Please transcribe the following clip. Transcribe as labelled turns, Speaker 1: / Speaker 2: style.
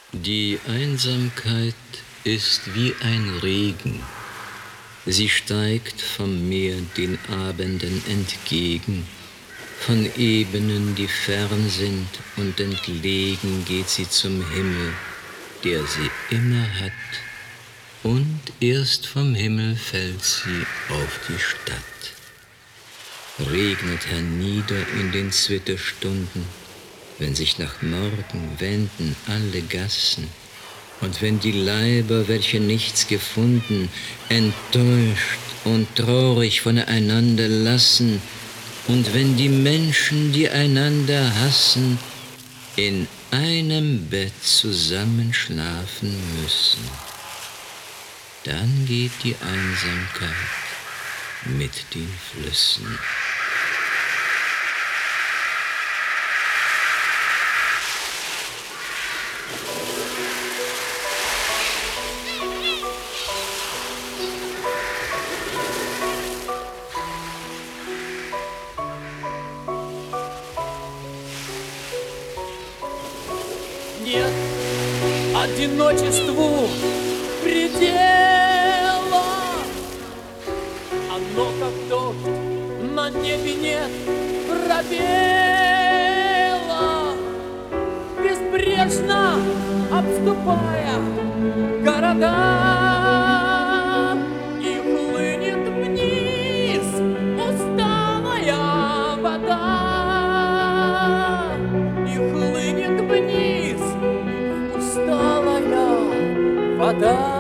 Speaker 1: Die Einsamkeit ist wie ein Regen. Sie steigt vom Meer den Abenden entgegen, von Ebenen, die fern sind, und entlegen geht sie zum Himmel, der sie immer hat, und erst vom Himmel fällt sie auf die Stadt. Regnet hernieder in den Zwitterstunden, wenn sich nach Morgen wenden alle Gassen, und wenn die Leiber, welche nichts gefunden, enttäuscht und traurig voneinander lassen, und wenn die Menschen, die einander hassen, in einem Bett zusammen schlafen müssen, dann geht die Einsamkeit mit den Flüssen.
Speaker 2: Нет одиночеству предела. Оно как дождь, на небе нет пробела. Безбрежно обступая города, и хлынет вниз усталая вода. И хлынет вниз усталая вода.